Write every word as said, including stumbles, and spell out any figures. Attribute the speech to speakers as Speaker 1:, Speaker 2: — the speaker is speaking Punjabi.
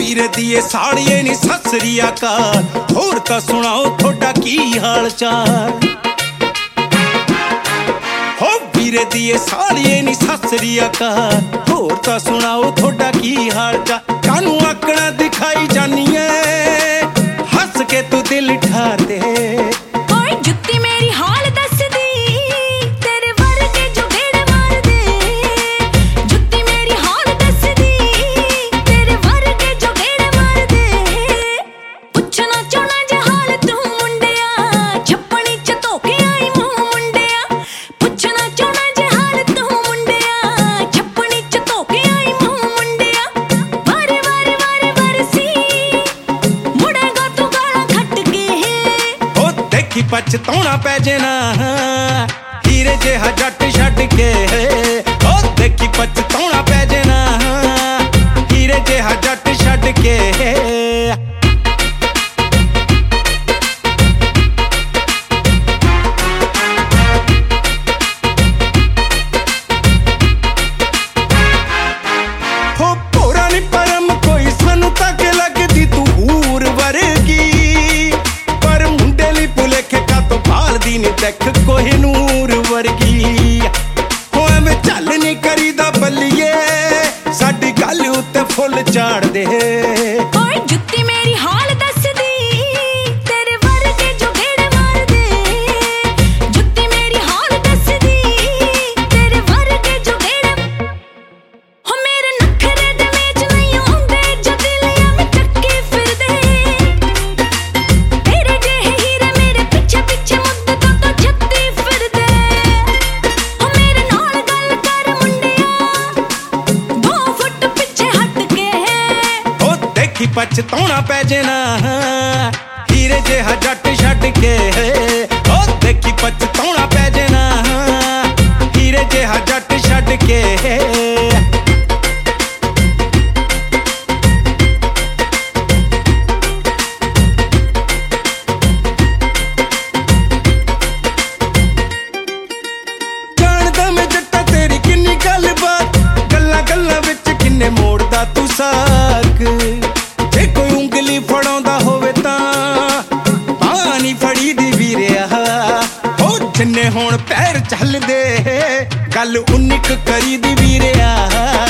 Speaker 1: ਵੀਰੇ ਦੀਏ ਸਾਲੀਏ ਨੀ ਸਤਿ ਸ੍ਰੀ ਅਕਾਲ, ਹੋਰ ਤਾਂ ਸੁਣਾਓ ਤੁਹਾਡਾ ਕੀ ਹਾਲ ਚਾਲ। ਹੋ ਵੀਰੇ ਦੀਏ ਸਾਲੀਏ ਨੀ ਸਤਿ ਸ੍ਰੀ ਅਕਾਲ, ਹੋਰ ਤਾਂ ਸੁਣਾਓ ਤੁਹਾਡਾ ਕੀ ਹਾਲ ਚਾਲ। ਕਾਨੂੰ ਆਕਣਾ ਦਿਖਾਈ ਜਾਨੀ ਏ, ਹੱਸ ਕੇ ਤੂੰ ਦਿਲ ਠਾਰ ਦੇ।
Speaker 2: ਓਏ ਜੁੱਤੀ ਮੇਰੀ ਹਾਲ ਦੱਸਦੀ, ਤੇਰੇ ਵਰਗੇ ਜੋ ਗੇੜੇ ਮਾਰਦੇ। ਜੁੱਤੀ ਮੇਰੀ ਹਾਲ ਦੱਸਦੀ, ਤੇਰੇ ਵਰਗੇ ਜੋ ਗੇੜੇ ਮਾਰਦੇ। ਪੁੱਛਣਾ ਚਾਹਣਾ ਜੇ ਹਾਲ ਤੂੰ ਮੁੰਡਿਆ, ਛੱਪਣੀ ਚ ਧੋ ਕੇ ਆਈ ਮੂੰਹ ਮੁੰਡਿਆ। ਪੁੱਛਣਾ ਚਾਹਣਾ ਜੇ ਹਾਲ ਤੂੰ ਮੁੰਡਿਆ, ਛੱਪਣੀ ਚ ਧੋ ਕੇ ਆਈ ਮੂੰਹ ਮੁੰਡਿਆ। ਵਾਰੇ ਵਾਰੇ ਵਾਰੇ ਵਾਰੇ ਸੀ ਮੁੜੇਗਾ ਤੂੰ ਗਾਲਾਂ ਖੱਟ ਕੇ।
Speaker 1: ਉਹ ਦੇਖੀ ਪਛਤਾਉਣਾ ਪੈ ਜੇ ਨਾ, ਹੀਰੇ ਜਿਹਾ ਜੱਟ ਛੱਡ ਕੇ। ਉਹ ਦੇਖੀ ਪਛਤਾਉਣਾ ਪੈ ਜੇ ਨਾ, ਹੀਰੇ ਜਿਹਾ ਜੱਟ ਛੱਡ ਕੇ। ਹੋ ਭੋਰਾ ਨੀ ਪਰਮ ਕੋਈ ਸਾਨੂੰ ਤਾਂ ਕਿ ਲੱਗਦੀ ਤੂੰ ਹੂਰ ਵਰਗੀ, ਪਰ ਮੁੰਡੇ ਲਈ ਭੁਲੇਖੇ ਕਾਤੋਂ ਭਾਲਦੀ ਨੀ ਦੇਖ ਕੋਹਿਨੂਰ ਵਰਗੀ। ਹੋ ਐਵੇਂ ਚੱਲ ਨੀ ਕਰੀਦਾ ਬੱਲੀਏ, ਸਾਡੀ ਗੱਲ ਉੱਤੇ ਫੁੱਲ ਝਾੜ ਦੇ।
Speaker 2: ਓਏ ਜੁੱਤੀ ਮੇਰੀ ਹਾਲ ਦੱਸਦੀ, ਤੇਰੇ ਵਰਗੇ ਜੋ ਗੇੜੇ ਮਾਰਦੇ। ਜੁੱਤੀ ਮੇਰੀ ਹਾਲ ਦੱਸਦੀ, ਤੇਰੇ ਵਰਗੇ ਜੋ ਗੇੜੇ। ਹੋ ਮੇਰੇ ਨਖਰੇ ਦੇ ਵਿੱਚ ਨਹੀਂ ਆਉਂਦੇ, ਜੋ ਦਿਲ ਐਵੇਂ ਚੱਕੀ ਫਿਰਦੇ। ਤੇਰੇ ਜਿਹੇ ਹੀਰੇ ਮੇਰੇ ਪਿੱਛੇ ਪਿੱਛੇ ਮੁੱਦਤਾਂ ਤੋਂ ਛੱਤੀ ਫਿਰਦੇ। ਹੋ ਮੇਰੇ ਨਾਲ ਗੱਲ ਕਰ ਮੁੰਡਿਆ, ਦੋ ਫੁੱਟ ਪਿੱਛੇ ਹਟ ਕੇ।
Speaker 1: ਉਹ ਦੇਖੀ ਪਛਤਾਉਣਾ ਪੈ ਜੇ ਨਾ, ਹੀਰੇ ਜਿਹਾ ਜੱਟ ਛੱਡ ਕੇ। ਉਹ ਦੇਖੀ ਪਛਤਾਉਣਾ ਪੈ ਜੇ ਨਾ, ਹੀਰੇ ਜਿਹਾ ਜੱਟ ਛੱਡ ਕੇ। ਜਾਣਦਾ ਮੈਂ ਜੱਟਾ ਤੇਰੀ ਕਿੰਨੀ ਗੱਲਬਾਤ, ਗੱਲਾਂ ਗੱਲਾਂ ਵਿੱਚ ਕਿੰਨੇ ਮੋੜਦਾ ਤੂੰ ਸਾਕ। ਜੇ ਕੋਈ ਉਂਗਲੀ ਫੜਾਉਂਦਾ ਹੋਵੇ ਤਾਂ ਪਾਣੀ ਫੜੀ ਦੀ ਵੀਰਿਆ। ਹੋ ਜਿੰਨੇ ਹੁਣ ਪੈਰ ਚੱਲਦੇ, ਗੱਲ ਉਨੀ ਕੁ ਕਰੀ ਦੀ ਵੀਰਿਆ।